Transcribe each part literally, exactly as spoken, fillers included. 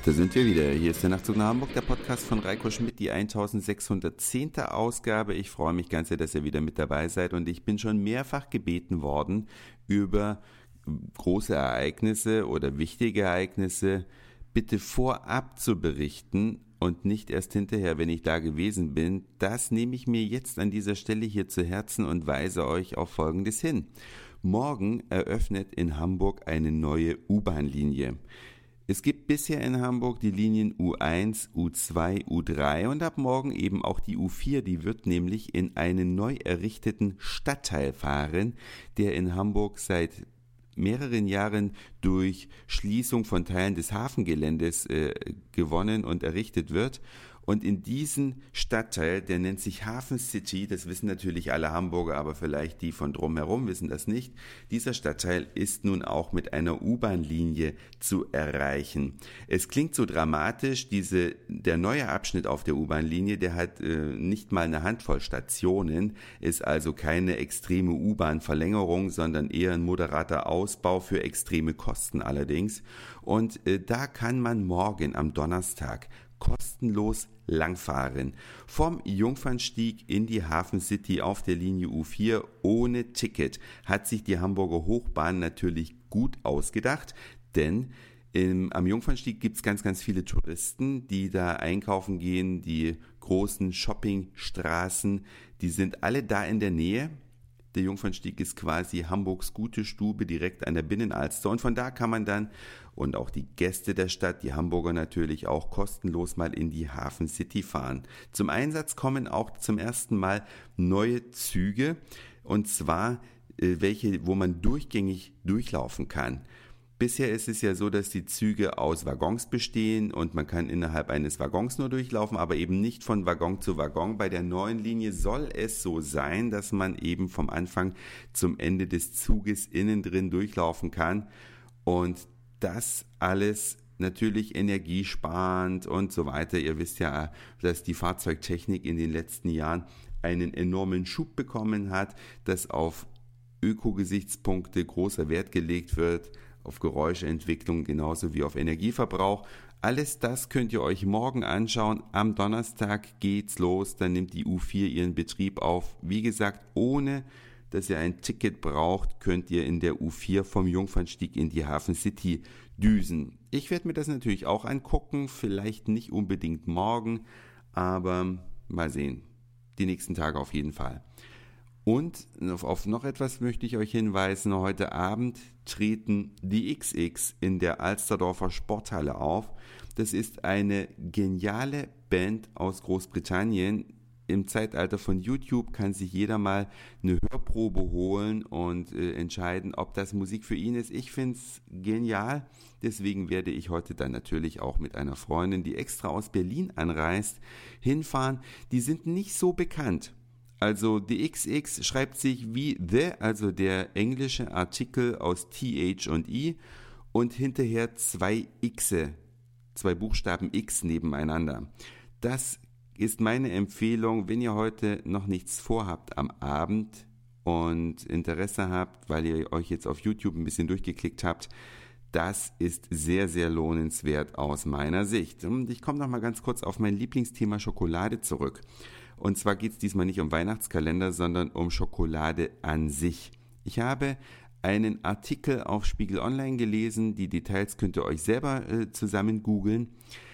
Da sind wir wieder. Hier ist der Nachtzug nach Hamburg, der Podcast von Reiko Schmidt, die eintausendsechshundertzehnte Ausgabe. Ich freue mich ganz sehr, dass ihr wieder mit dabei seid und ich bin schon mehrfach gebeten worden, über große Ereignisse oder wichtige Ereignisse bitte vorab zu berichten und nicht erst hinterher, wenn ich da gewesen bin. Das nehme ich mir jetzt an dieser Stelle hier zu Herzen und weise euch auf Folgendes hin. Morgen eröffnet in Hamburg eine neue U-Bahn-Linie. Es gibt bisher in Hamburg die Linien U eins, U zwei, U drei und ab morgen eben auch die U vier. Die wird nämlich in einen neu errichteten Stadtteil fahren, der in Hamburg seit mehreren Jahren durch Schließung von Teilen des Hafengeländes äh, gewonnen und errichtet wird. Und in diesen Stadtteil, der nennt sich Hafen City, das wissen natürlich alle Hamburger, aber vielleicht die von drumherum wissen das nicht. Dieser Stadtteil ist nun auch mit einer U-Bahn-Linie zu erreichen. Es klingt so dramatisch, diese, der neue Abschnitt auf der U-Bahn-Linie, der hat äh, nicht mal eine Handvoll Stationen, ist also keine extreme U-Bahn-Verlängerung, sondern eher ein moderater Ausbau für extreme Kosten allerdings. Und äh, da kann man morgen am Donnerstag kostenlos langfahren. Vom Jungfernstieg in die Hafen City auf der Linie U vier ohne Ticket hat sich die Hamburger Hochbahn natürlich gut ausgedacht, denn im, am Jungfernstieg gibt es ganz, ganz viele Touristen, die da einkaufen gehen, die großen Shoppingstraßen, die sind alle da in der Nähe. Der Jungfernstieg ist quasi Hamburgs gute Stube direkt an der Binnenalster und von da kann man dann und auch die Gäste der Stadt, die Hamburger natürlich auch kostenlos mal in die Hafen City fahren. Zum Einsatz kommen auch zum ersten Mal neue Züge und zwar äh, welche, wo man durchgängig durchlaufen kann. Bisher ist es ja so, dass die Züge aus Waggons bestehen und man kann innerhalb eines Waggons nur durchlaufen, aber eben nicht von Waggon zu Waggon. Bei der neuen Linie soll es so sein, dass man eben vom Anfang zum Ende des Zuges innen drin durchlaufen kann und das alles natürlich energiesparend und so weiter. Ihr wisst ja, dass die Fahrzeugtechnik in den letzten Jahren einen enormen Schub bekommen hat, dass auf Ökogesichtspunkte großer Wert gelegt wird, auf Geräuschentwicklung genauso wie auf Energieverbrauch. Alles das könnt ihr euch morgen anschauen. Am Donnerstag geht's los, dann nimmt die U vier ihren Betrieb auf. Wie gesagt, ohne dass ihr ein Ticket braucht, könnt ihr in der U vier vom Jungfernstieg in die Hafen City düsen. Ich werde mir das natürlich auch angucken, vielleicht nicht unbedingt morgen, aber mal sehen. Die nächsten Tage auf jeden Fall. Und auf noch etwas möchte ich euch hinweisen. Heute Abend treten die X X in der Alsterdorfer Sporthalle auf. Das ist eine geniale Band aus Großbritannien. Im Zeitalter von YouTube kann sich jeder mal eine Hörprobe holen und äh, entscheiden, ob das Musik für ihn ist. Ich finde es genial. Deswegen werde ich heute dann natürlich auch mit einer Freundin, die extra aus Berlin anreist, hinfahren. Die sind nicht so bekannt. Also die X X schreibt sich wie The, also der englische Artikel aus T H und I und hinterher zwei Xe, zwei Buchstaben X nebeneinander. Das ist meine Empfehlung, wenn ihr heute noch nichts vorhabt am Abend und Interesse habt, weil ihr euch jetzt auf YouTube ein bisschen durchgeklickt habt. Das ist sehr, sehr lohnenswert aus meiner Sicht. Und ich komme noch mal ganz kurz auf mein Lieblingsthema Schokolade zurück. Und zwar geht es diesmal nicht um Weihnachtskalender, sondern um Schokolade an sich. Ich habe einen Artikel auf Spiegel Online gelesen. Die Details könnt ihr euch selber äh, zusammen googeln.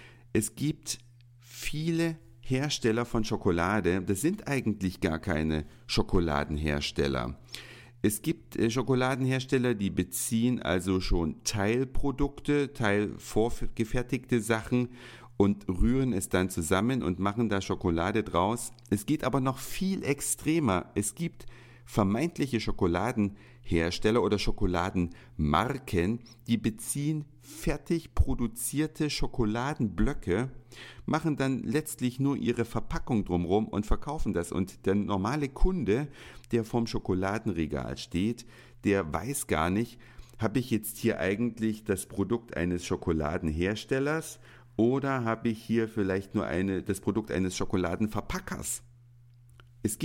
Es gibt viele Hersteller von Schokolade. Das sind eigentlich gar keine Schokoladenhersteller. Es gibt äh, Schokoladenhersteller, die beziehen also schon Teilprodukte, teilvorgefertigte Sachen und rühren es dann zusammen und machen da Schokolade draus. Es geht aber noch viel extremer. Es gibt vermeintliche Schokoladenhersteller oder Schokoladenmarken, die beziehen fertig produzierte Schokoladenblöcke, machen dann letztlich nur ihre Verpackung drumherum und verkaufen das. Und der normale Kunde, der vorm Schokoladenregal steht, der weiß gar nicht, habe ich jetzt hier eigentlich das Produkt eines Schokoladenherstellers oder habe ich hier vielleicht nur eine, das Produkt eines Schokoladenverpackers? Es gibt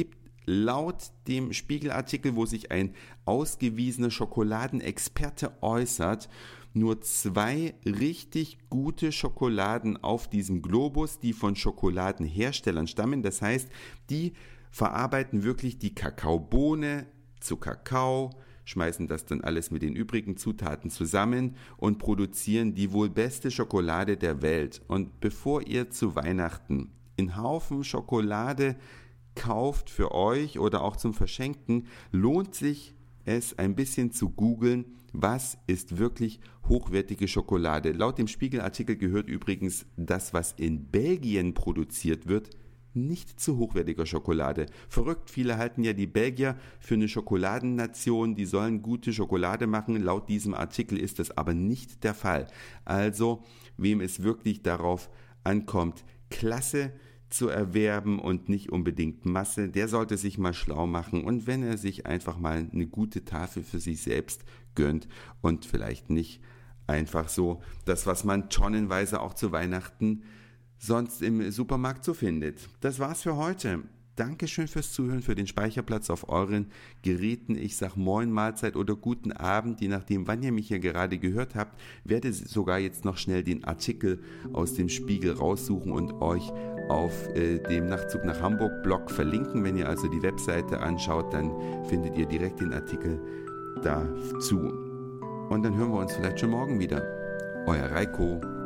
laut dem Spiegelartikel, wo sich ein ausgewiesener Schokoladenexperte äußert, nur zwei richtig gute Schokoladen auf diesem Globus, die von Schokoladenherstellern stammen. Das heißt, die verarbeiten wirklich die Kakaobohne zu Kakao, schmeißen das dann alles mit den übrigen Zutaten zusammen und produzieren die wohl beste Schokolade der Welt. Und bevor ihr zu Weihnachten einen Haufen Schokolade kauft für euch oder auch zum Verschenken, lohnt sich es ein bisschen zu googeln, was ist wirklich hochwertige Schokolade. Laut dem Spiegelartikel gehört übrigens das, was in Belgien produziert wird, nicht zu hochwertiger Schokolade. Verrückt, viele halten ja die Belgier für eine Schokoladennation, die sollen gute Schokolade machen. Laut diesem Artikel ist das aber nicht der Fall. Also, wem es wirklich darauf ankommt, Klasse zu erwerben und nicht unbedingt Masse, der sollte sich mal schlau machen und wenn er sich einfach mal eine gute Tafel für sich selbst gönnt und vielleicht nicht einfach so das, was man tonnenweise auch zu Weihnachten sonst im Supermarkt so findet. Das war's für heute. Dankeschön fürs Zuhören, für den Speicherplatz auf euren Geräten. Ich sag Moin, Mahlzeit oder guten Abend, je nachdem, wann ihr mich hier gerade gehört habt. Werde sogar jetzt noch schnell den Artikel aus dem Spiegel raussuchen und euch auf äh, dem Nachtzug nach Hamburg Blog verlinken. Wenn ihr also die Webseite anschaut, dann findet ihr direkt den Artikel dazu. Und dann hören wir uns vielleicht schon morgen wieder. Euer Reiko.